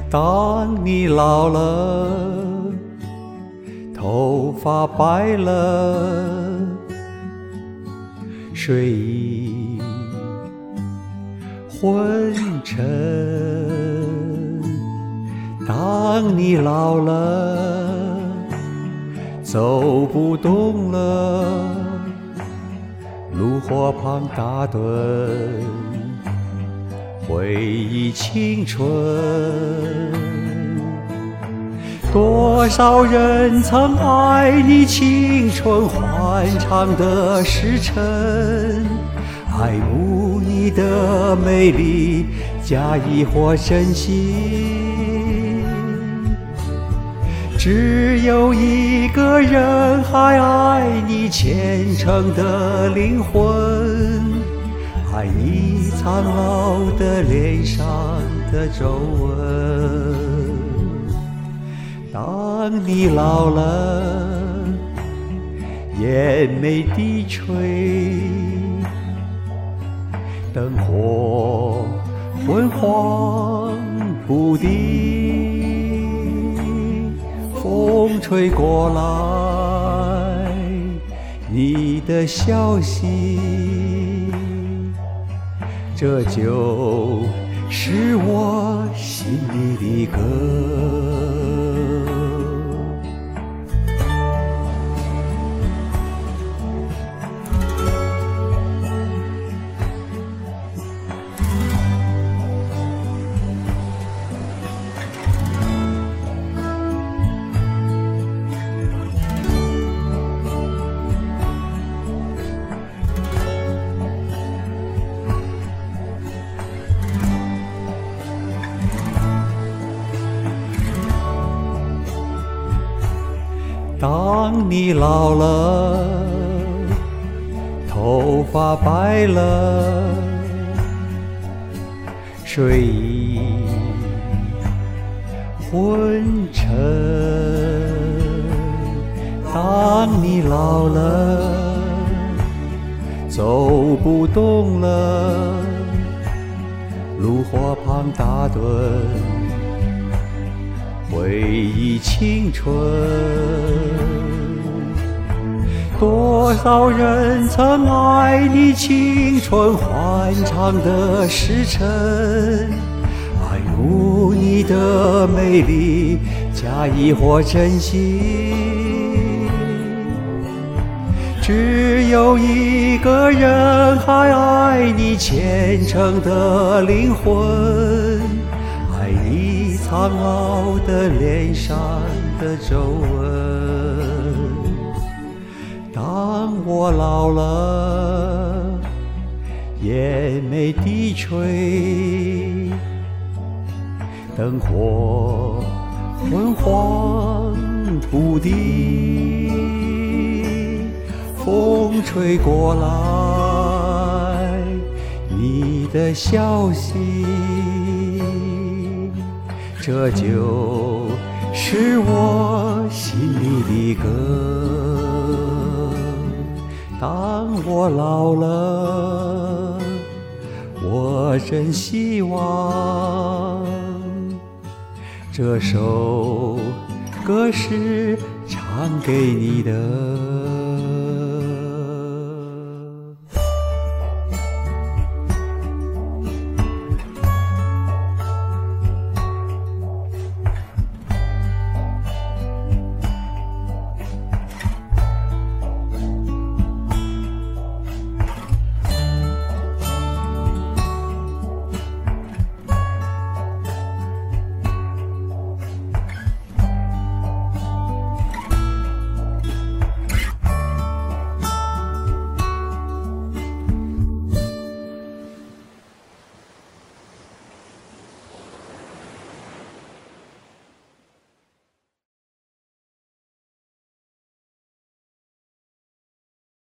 当你老了，头发白了，睡意昏沉。当你老了，走不动了，炉火旁打盹，回忆青春。多少人曾爱你青春欢畅的时辰，爱慕你的美丽，假意或真心。只有一个人还爱你虔诚的灵魂，爱你苍老的脸上的皱纹。当你老了，眼眉低垂，灯火昏黄不定，风吹过来你的消息，这就是我心里的歌。当你老了，头发白了，睡意昏沉。当你老了，走不动了，炉火旁打盹，回忆青春。多少人曾爱你青春欢畅的时辰，爱慕你的美丽，假意或真心。只有一个人还爱你虔诚的灵魂，爱你苍老的脸上的皱纹。当我老了，眼眉低垂，灯火昏黄不定，风吹过来你的消息，这就是我心里的歌。当我老了，我真希望这首歌是唱给你的。